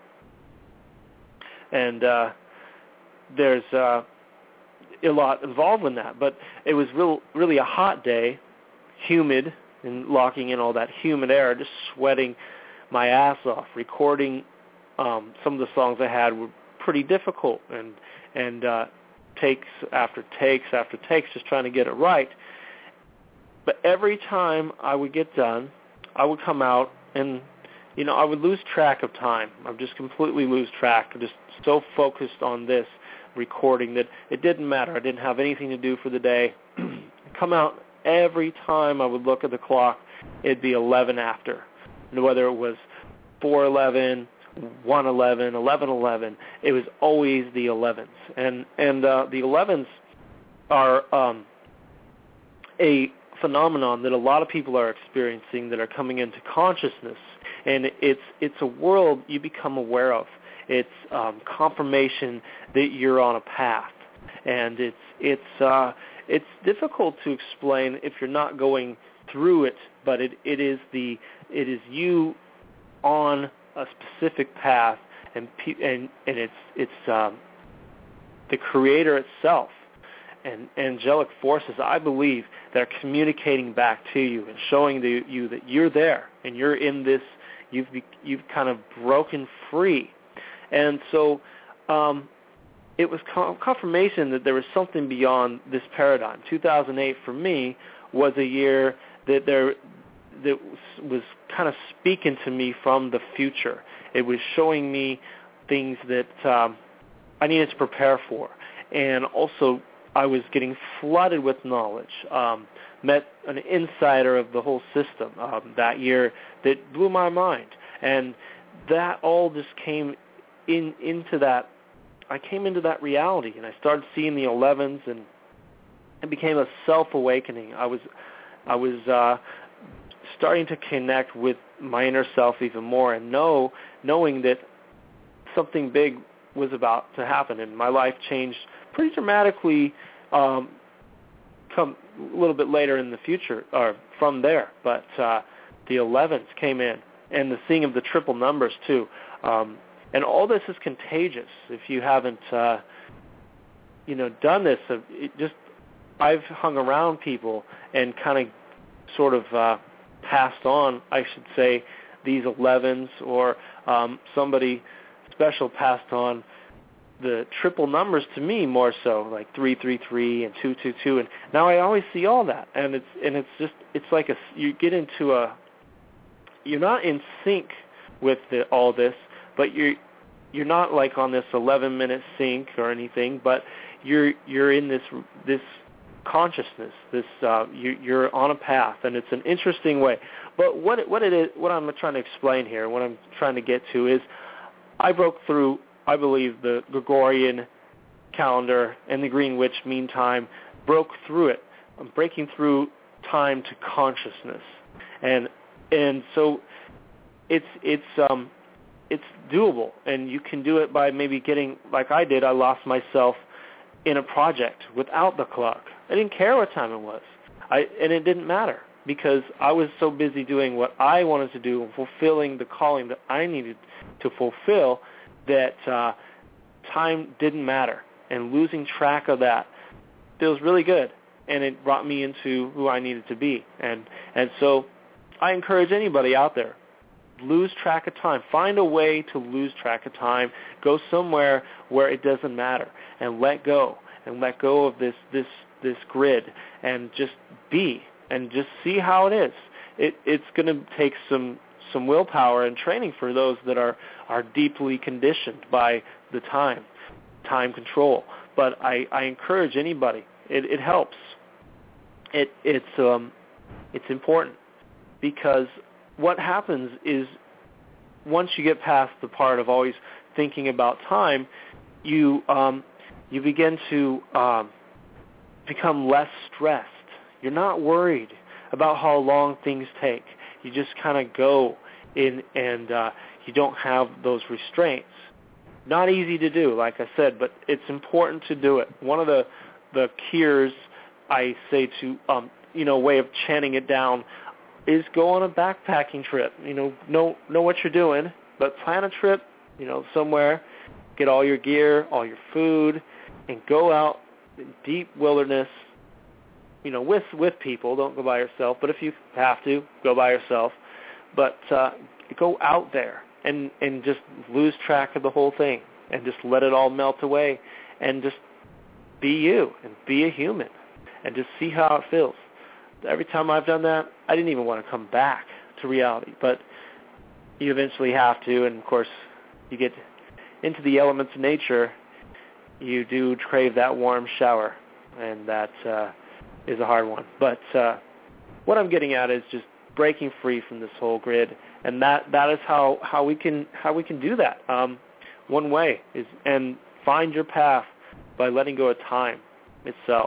and uh, there's uh, a lot involved in that. But it was real, really a hot day. Humid, and locking in all that humid air, just sweating my ass off. Recording um, some of the songs I had were pretty difficult, and and uh, takes after takes after takes, just trying to get it right. But every time I would get done, I would come out, and you know, I would lose track of time. I would just completely lose track. I'm just so focused on this recording that it didn't matter. I didn't have anything to do for the day. Come out. Every time I would look at the clock, it'd be eleven after. And whether it was four eleven, one eleven, eleven eleven, it was always the elevens. And and uh, the elevens are um, a phenomenon that a lot of people are experiencing that are coming into consciousness. And it's it's a world you become aware of. It's um, confirmation that you're on a path. And it's it's uh, it's difficult to explain if you're not going through it, but it, it is the it is you on a specific path, and and and it's it's um, the Creator itself and angelic forces, I believe, that are communicating back to you and showing the, you that you're there and you're in this. You've you've kind of broken free, and so. Um, It was confirmation that there was something beyond this paradigm. two thousand eight for me was a year that there that was kind of speaking to me from the future. It was showing me things that um, I needed to prepare for, and also I was getting flooded with knowledge. Um, met an insider of the whole system um, that year that blew my mind, and that all just came in into that. I came into that reality, and I started seeing the elevens, and it became a self-awakening. I was, I was uh, starting to connect with my inner self even more, and know, knowing that something big was about to happen, and my life changed pretty dramatically. Um, come a little bit later in the future, or from there, but uh, the elevens came in, and the seeing of the triple numbers too. Um, And all this is contagious. If you haven't, uh, you know, done this, it just I've hung around people and kind of, sort of uh, passed on, I should say, these elevens, or um, somebody special passed on the triple numbers to me more so, like three three three and two two two, and now I always see all that, and it's and it's just it's like a you get into a you're not in sync with the, all this. But you're you're not like on this eleven minute sync or anything, but you're you're in this this consciousness. This uh, you, you're on a path, and it's an interesting way. But what it, what it is, what I'm trying to explain here, what I'm trying to get to is, I broke through, I believe, the Gregorian calendar and the Greenwich Mean Time, broke through it. I'm breaking through time to consciousness, and and so it's it's um it's doable, and you can do it by maybe getting, like I did. I lost myself in a project without the clock. I didn't care what time it was, I and it didn't matter, because I was so busy doing what I wanted to do and fulfilling the calling that I needed to fulfill that uh, time didn't matter. And losing track of that feels really good, and it brought me into who I needed to be. And and so I encourage anybody out there, lose track of time. Find a way to lose track of time. Go somewhere where it doesn't matter, and let go, and let go of this this this grid, and just be, and just see how it is. It, it's going to take some some willpower and training for those that are, are deeply conditioned by the time, time control. But I, I encourage anybody. It, it helps. It, it's um, it's important, because what happens is, once you get past the part of always thinking about time, you um, you begin to um, become less stressed. You're not worried about how long things take. You just kind of go in, and uh, you don't have those restraints. Not easy to do, like I said, but it's important to do it. One of the the cures, I say, to um, you know, way of chanting it down, is go on a backpacking trip. You know, know know what you're doing, but plan a trip, you know, somewhere. Get all your gear, all your food, and go out in deep wilderness. You know, with with people. Don't go by yourself. But if you have to, go by yourself. But uh, go out there and and just lose track of the whole thing, and just let it all melt away, and just be you and be a human, and just see how it feels. Every time I've done that, I didn't even want to come back to reality. But you eventually have to, and of course, you get into the elements of nature, you do crave that warm shower, and that uh, is a hard one. But uh, what I'm getting at is just breaking free from this whole grid, and that, that is how, how we can how we can do that. Um, one way is, and find your path by letting go of time itself.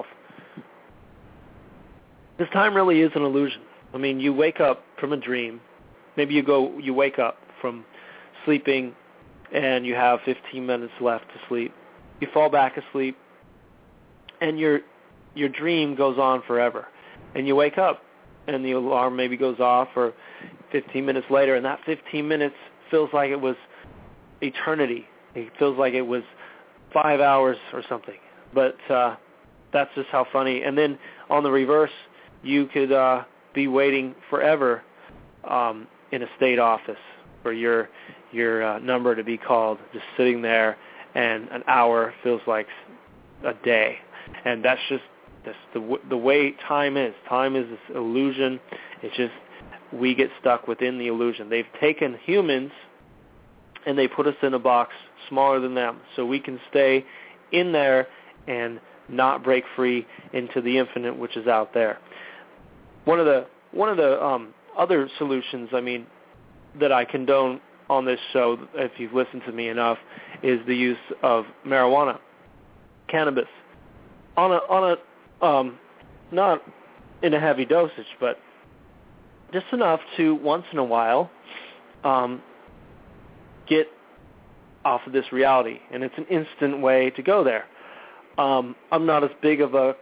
This time really is an illusion. I mean, you wake up from a dream. Maybe you go, you wake up from sleeping, and you have fifteen minutes left to sleep. You fall back asleep, and your your dream goes on forever. And you wake up, and the alarm maybe goes off, or fifteen minutes later, and that fifteen minutes feels like it was eternity. It feels like it was five hours or something. But uh, that's just how funny. And then on the reverse, you could uh, be waiting forever um, in a state office for your your uh, number to be called, just sitting there, and an hour feels like a day. And that's just that's the the way time is. Time is this illusion. It's just we get stuck within the illusion. They've taken humans and they put us in a box smaller than them, so we can stay in there and not break free into the infinite, which is out there. One of the one of the um, other solutions, I mean, that I condone on this show, if you've listened to me enough, is the use of marijuana, cannabis, on a on a um, not in a heavy dosage, but just enough to once in a while um, get off of this reality, and it's an instant way to go there. Um, I'm not as big of a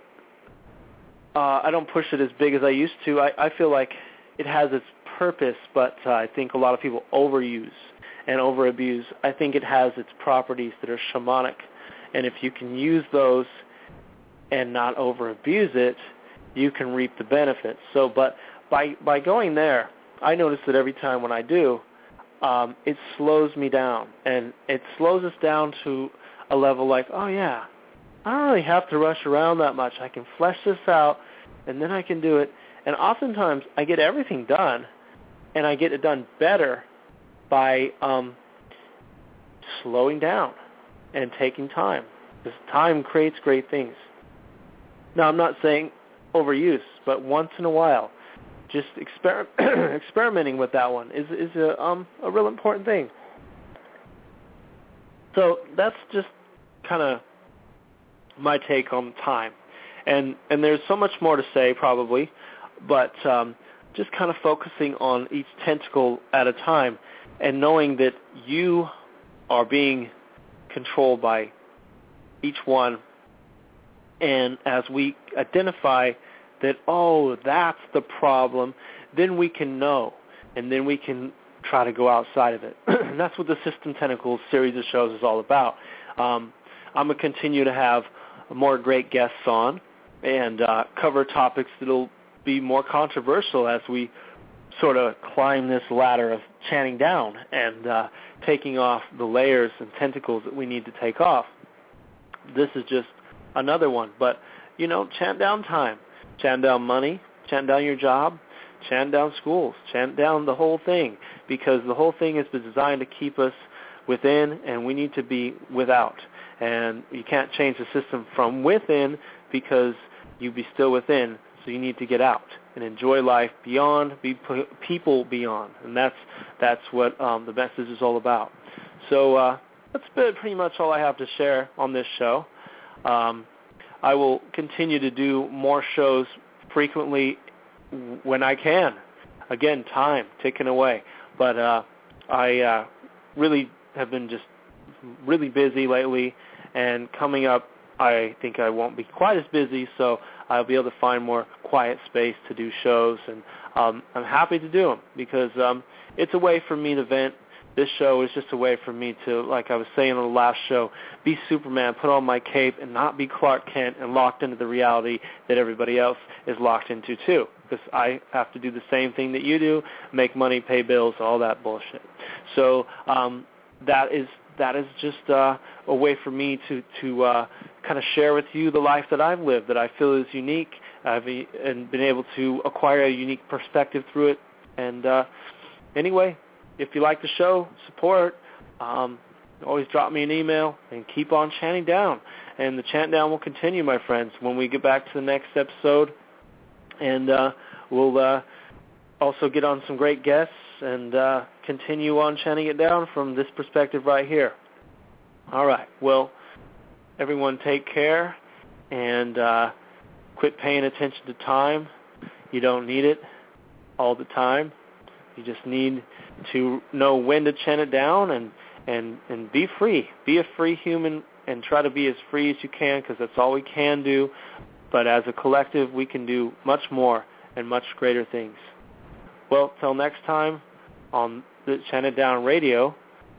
Uh, I don't push it as big as I used to. I, I feel like it has its purpose, but uh, I think a lot of people overuse and overabuse. I think it has its properties that are shamanic, and if you can use those and not overabuse it, you can reap the benefits. So, but by by going there, I notice that every time when I do, um, it slows me down, and it slows us down to a level like, oh yeah, I don't really have to rush around that much. I can flesh this out, and then I can do it. And oftentimes, I get everything done, and I get it done better by um, slowing down and taking time. Because time creates great things. Now, I'm not saying overuse, but once in a while, just exper- experimenting with that one is is a um a real important thing. So that's just kind of my take on time, and and there's so much more to say probably, but um, just kind of focusing on each tentacle at a time, and knowing that you are being controlled by each one. And as we identify that, oh, that's the problem, then we can know, and then we can try to go outside of it. And that's what the System Tentacles series of shows is all about. Um, I'm going to continue to have more great guests on and uh, cover topics that will be more controversial as we sort of climb this ladder of chanting down and uh, taking off the layers and tentacles that we need to take off. This is just another one. But, you know, chant down time. Chant down money. Chant down your job. Chant down schools. Chant down the whole thing, because the whole thing is designed to keep us within, and we need to be without. And you can't change the system from within because you be still within, so you need to get out and enjoy life beyond, be people beyond. And that's that's what um, the message is all about. So uh, that's pretty much all I have to share on this show. Um, I will continue to do more shows frequently when I can. Again, time ticking away. But uh, I uh, really have been just really busy lately, and coming up, I think I won't be quite as busy, so I'll be able to find more quiet space to do shows, and um, I'm happy to do them because um, it's a way for me to vent. This show is just a way for me to, like I was saying on the last show, be Superman, put on my cape, and not be Clark Kent and locked into the reality that everybody else is locked into too, because I have to do the same thing that you do, make money, pay bills, all that bullshit. So um, that is that is just uh, a way for me to, to uh, kind of share with you the life that I've lived, that I feel is unique, I've and been able to acquire a unique perspective through it. And uh, anyway, if you like the show, support, um, always drop me an email and keep on chanting down. And the chant down will continue, my friends, when we get back to the next episode. And uh, we'll uh, also get on some great guests and uh, continue on chanting it down from this perspective right here. All right. Well, everyone take care and uh, quit paying attention to time. You don't need it all the time. You just need to know when to chant it down and, and, and be free. Be a free human and try to be as free as you can, because that's all we can do. But as a collective, we can do much more and much greater things. Well, till next time on the Chant It Down Radio,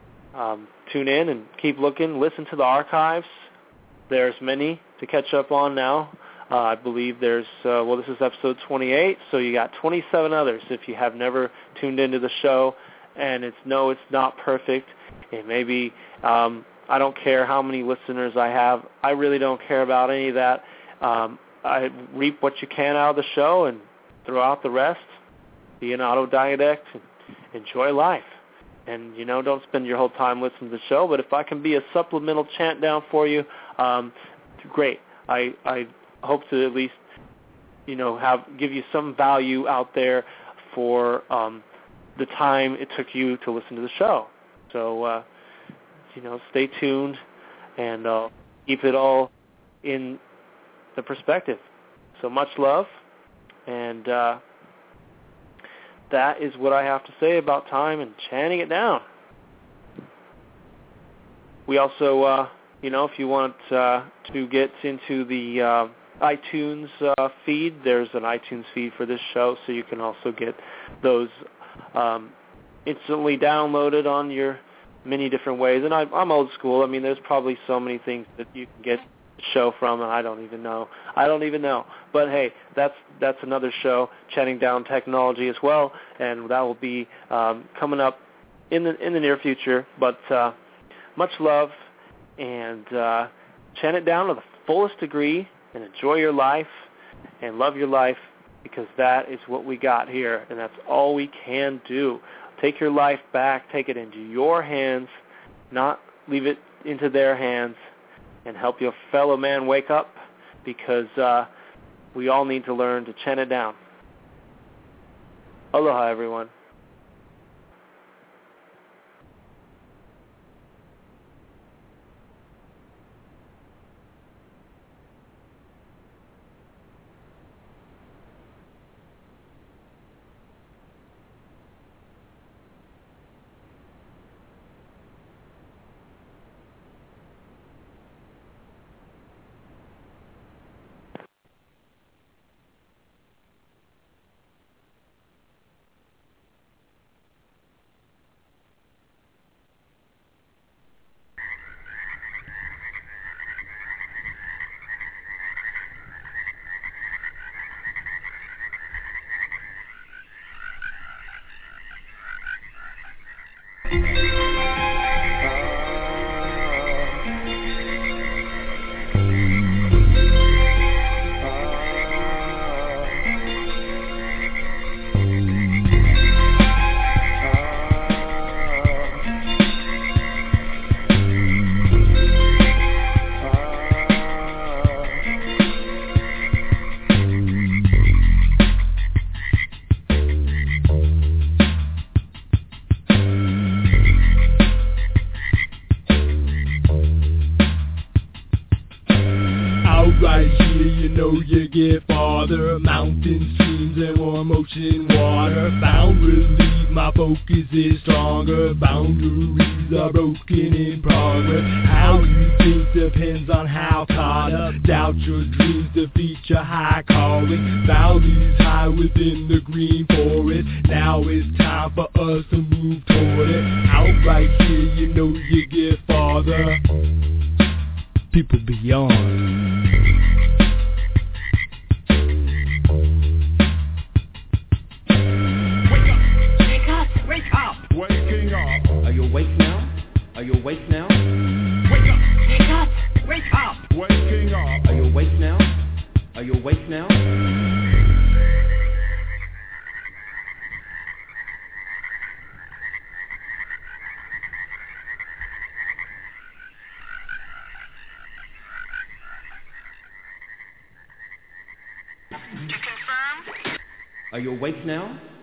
um, tune in and keep looking. Listen to the archives. There's many to catch up on now. Uh, I believe there's, uh, well, this is episode twenty-eight, so you got twenty-seven others if you have never tuned into the show. And it's no, it's not perfect. It may be, um, I don't care how many listeners I have. I really don't care about any of that. Um, I reap what you can out of the show and throw out the rest. Be an autodidact and enjoy life. And, you know, don't spend your whole time listening to the show. But if I can be a supplemental chant down for you, um, great. I, I hope to at least, you know, have give you some value out there for um, the time it took you to listen to the show. So, uh, you know, stay tuned and uh, keep it all in the perspective. So much love, and uh, that is what I have to say about time and chanting it down. We also, uh, you know, if you want uh, to get into the uh, iTunes uh, feed, there's an iTunes feed for this show, so you can also get those um, instantly downloaded on your many different ways. And I, I'm old school. I mean, there's probably so many things that you can get the show from, and I don't even know. I don't even know. But, hey, that's that's another show, Chanting Down Technology as well, and that will be um, coming up in the in the near future. But uh, much love, and uh, chant it down to the fullest degree, and enjoy your life, and love your life, because that is what we got here, and that's all we can do. Take your life back. Take it into your hands, not leave it into their hands and help your fellow man wake up, because uh, we all need to learn to chant it down. Aloha, everyone. Mountain streams and warm ocean water. Found relief, my focus is stronger. Boundaries are broken in progress. How you think depends on how caught up. Doubt your dreams, defeat your high calling. Valleys high within the green forest. Now it's time for us to move toward it. Out right here, you know you get farther. People beyond. Are you awake now? Are you awake now? Wake up! Wake up! Wake up! Waking up! Are you awake now? Are you awake now? To confirm? Are you awake now?